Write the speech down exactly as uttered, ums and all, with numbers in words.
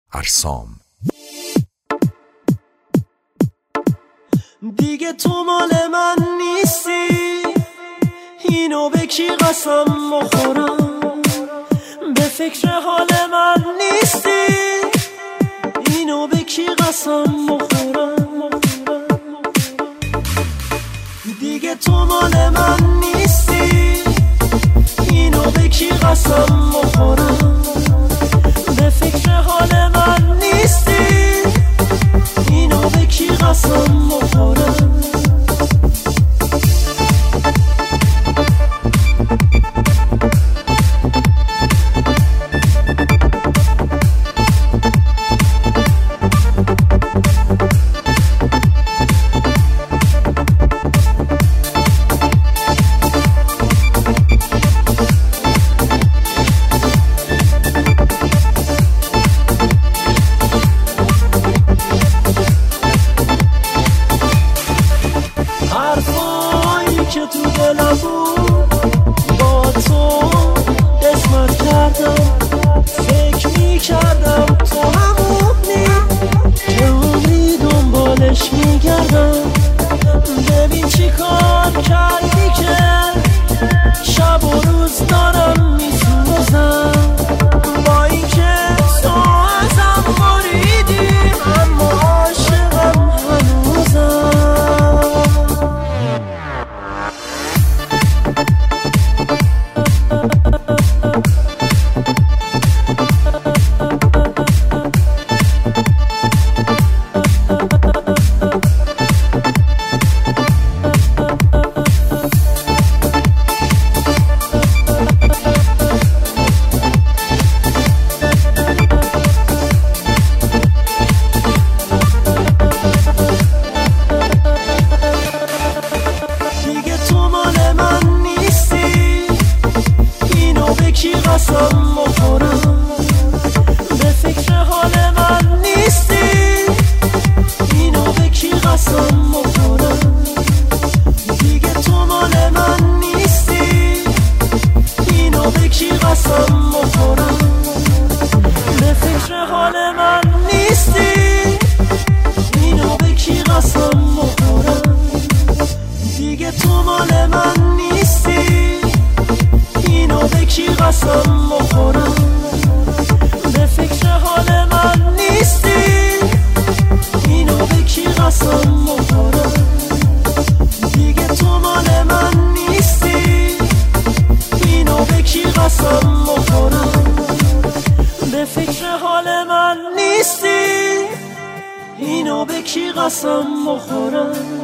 ارسام. دیگه تو مال من نیستی، اینو به کی قسم بخورم؟ به فکر حال من نیستی، اینو به کی قسم بخورم؟ دیگه تو مال من نیستی، اینو به کی قسم بخورم؟ به فکر حال من نیستی، اینو به کی قسم بخورم؟ که تو دلم بود با تو قسمت کردم، فکر می کردم تو همونی که عمری دنبالش می گردم. ببین چی کار کردی که شب و روز دارم می سوزم، با این که تو ازم بریدی اما عاشقم هنوزم. قسم بخورم به فکر حال من نیستی، اینو به کی قسم بخورم؟ دیگه تو مال من نیستی، اینو به کی قسم بخورم؟ به فکر حال من نیستی، اینو به کی قسم بخورم؟ دیگه تو مال من نیستی، اینو به کی قسم بخورم؟ به فکر حال من نیستی، اینو به کی قسم بخورم؟ دیگه تو مال من نیستی، اینو به کی قسم بخورم؟ به فکر حال من نیستی، اینو به کی قسم بخورم؟